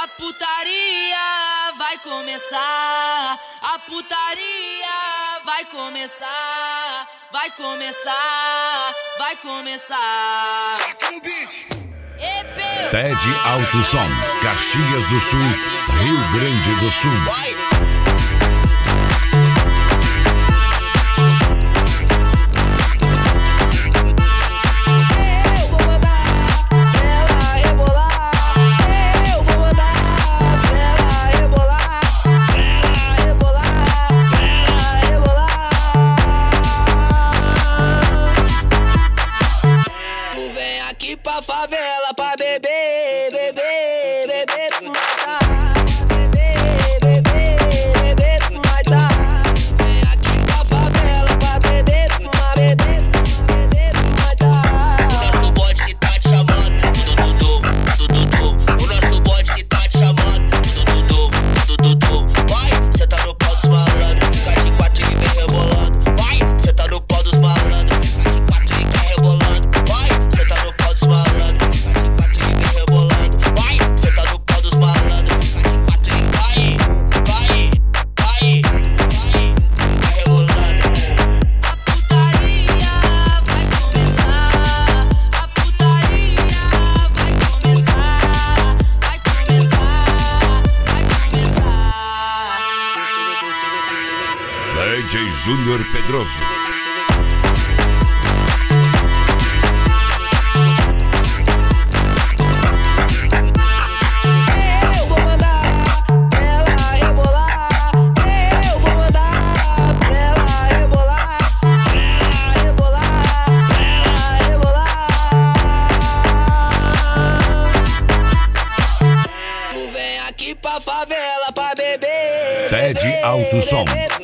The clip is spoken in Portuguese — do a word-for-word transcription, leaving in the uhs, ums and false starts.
A putaria vai começar, a putaria vai começar, vai começar, vai começar. Ted Alto Som, Caxias do Sul, Rio Grande do Sul. Pra favela pra beber, beber, beber com mais beber, beber, beber com mais vem aqui pra favela pra beber, fumar, beber, beber com mais o nosso bote que tá te chamando, tudo dudu, tudo dudu. O nosso bote que tá te chamando, tudo dudu, tudo dudu. Vai, cê tá no pau dos malandros, fica de quatro e vem rebolando. Vai, cê tá no pau dos malandros, fica de quatro e vem rebolando. Vai, cê tá no pau dos malandros, fica de quatro e vem rebolando. Vai, cê tá no pau dos malandros, fica de quatro e vai, vai, vai, vai, vai rebolando. A putaria vai começar, a putaria vai começar, vai começar, vai começar. D J Júnior Pedroso. Eu vou mandar pra ela rebolar, eu vou mandar pra ela rebolar, ela rebolar, ela rebolar. Tu vem aqui pra favela pra beber, Ted beber, Alto Som. beber